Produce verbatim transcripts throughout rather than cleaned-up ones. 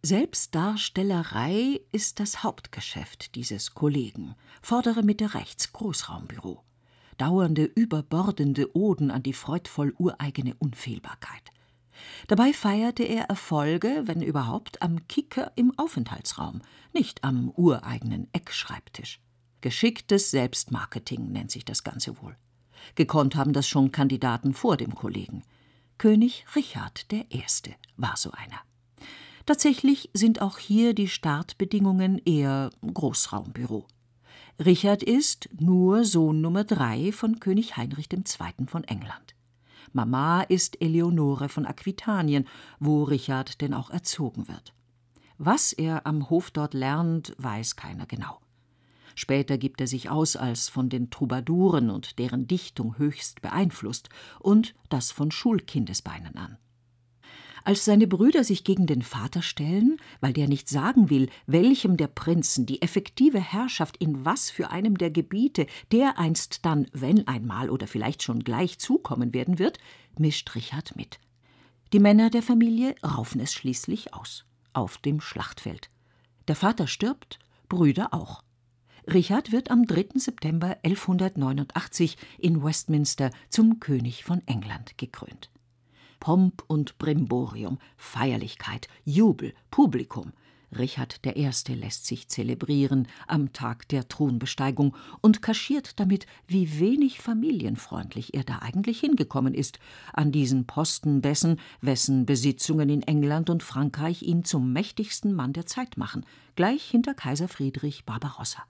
Selbstdarstellerei ist das Hauptgeschäft dieses Kollegen, vordere Mitte rechts, Großraumbüro. Dauernde, überbordende Oden an die freudvoll ureigene Unfehlbarkeit. Dabei feierte er Erfolge, wenn überhaupt, am Kicker im Aufenthaltsraum, nicht am ureigenen Eckschreibtisch. Geschicktes Selbstmarketing nennt sich das Ganze wohl. Gekonnt haben das schon Kandidaten vor dem Kollegen. König Richard der Erste war so einer. Tatsächlich sind auch hier die Startbedingungen eher Großraumbüro. Richard ist nur Sohn Nummer drei von König Heinrich der Zweite von England. Mama ist Eleonore von Aquitanien, wo Richard denn auch erzogen wird. Was er am Hof dort lernt, weiß keiner genau. Später gibt er sich aus als von den Troubadouren und deren Dichtung höchst beeinflusst und das von Schulkindesbeinen an. Als seine Brüder sich gegen den Vater stellen, weil der nicht sagen will, welchem der Prinzen die effektive Herrschaft in was für einem der Gebiete dereinst dann, wenn einmal oder vielleicht schon gleich zukommen werden wird, mischt Richard mit. Die Männer der Familie raufen es schließlich aus, auf dem Schlachtfeld. Der Vater stirbt, Brüder auch. Richard wird am dritten September elfhundertneunundachtzig in Westminster zum König von England gekrönt. Pomp und Brimborium, Feierlichkeit, Jubel, Publikum. Richard der Erste lässt sich zelebrieren am Tag der Thronbesteigung und kaschiert damit, wie wenig familienfreundlich er da eigentlich hingekommen ist, an diesen Posten dessen, wessen Besitzungen in England und Frankreich ihn zum mächtigsten Mann der Zeit machen, gleich hinter Kaiser Friedrich Barbarossa.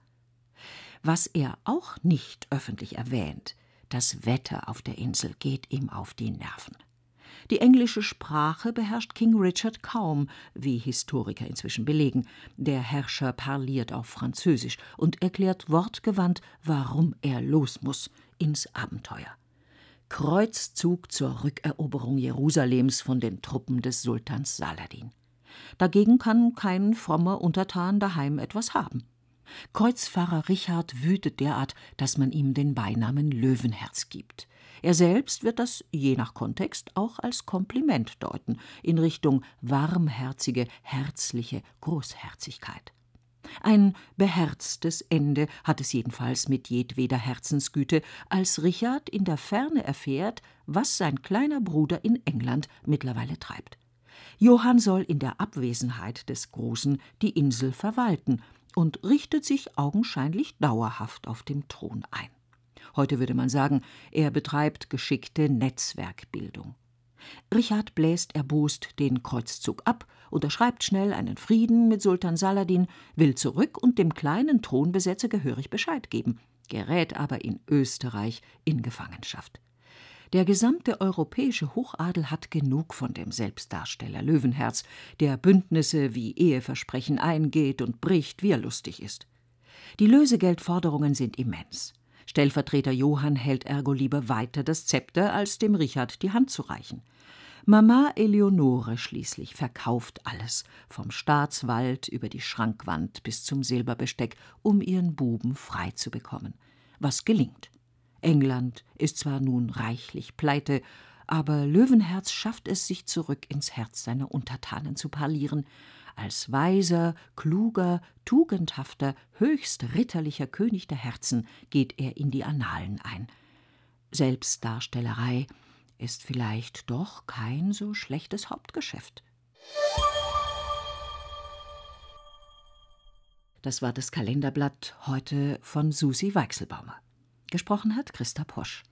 Was er auch nicht öffentlich erwähnt, das Wetter auf der Insel geht ihm auf die Nerven. Die englische Sprache beherrscht King Richard kaum, wie Historiker inzwischen belegen. Der Herrscher parliert auf Französisch und erklärt wortgewandt, warum er los muss ins Abenteuer. Kreuzzug zur Rückeroberung Jerusalems von den Truppen des Sultans Saladin. Dagegen kann kein frommer Untertan daheim etwas haben. Kreuzfahrer Richard wütet derart, dass man ihm den Beinamen Löwenherz gibt. Er selbst wird das je nach Kontext auch als Kompliment deuten, in Richtung warmherzige, herzliche Großherzigkeit. Ein beherztes Ende hat es jedenfalls mit jedweder Herzensgüte, als Richard in der Ferne erfährt, was sein kleiner Bruder in England mittlerweile treibt. Johann soll in der Abwesenheit des Großen die Insel verwalten und richtet sich augenscheinlich dauerhaft auf dem Thron ein. Heute würde man sagen, er betreibt geschickte Netzwerkbildung. Richard bläst erbost den Kreuzzug ab, unterschreibt schnell einen Frieden mit Sultan Saladin, will zurück und dem kleinen Thronbesetzer gehörig Bescheid geben, gerät aber in Österreich in Gefangenschaft. Der gesamte europäische Hochadel hat genug von dem Selbstdarsteller Löwenherz, der Bündnisse wie Eheversprechen eingeht und bricht, wie er lustig ist. Die Lösegeldforderungen sind immens. Stellvertreter Johann hält ergo lieber weiter das Zepter, als dem Richard die Hand zu reichen. Mama Eleonore schließlich verkauft alles, vom Staatswald über die Schrankwand bis zum Silberbesteck, um ihren Buben frei zu bekommen. Was gelingt. England ist zwar nun reichlich pleite, aber Löwenherz schafft es, sich zurück ins Herz seiner Untertanen zu parlieren. Als weiser, kluger, tugendhafter, höchst ritterlicher König der Herzen geht er in die Annalen ein. Selbstdarstellerei ist vielleicht doch kein so schlechtes Hauptgeschäft. Das war das Kalenderblatt heute von Susi Weichselbaumer. Gesprochen hat Christa Posch.